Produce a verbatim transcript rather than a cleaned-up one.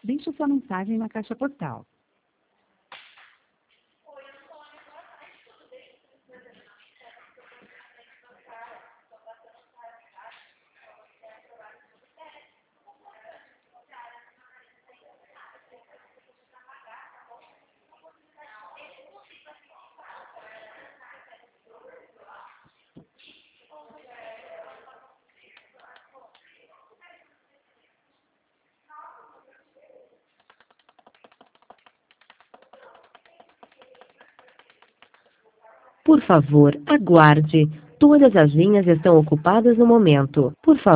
Deixe sua mensagem na caixa postal. Por favor, aguarde. Todas as linhas estão ocupadas no momento. Por favor.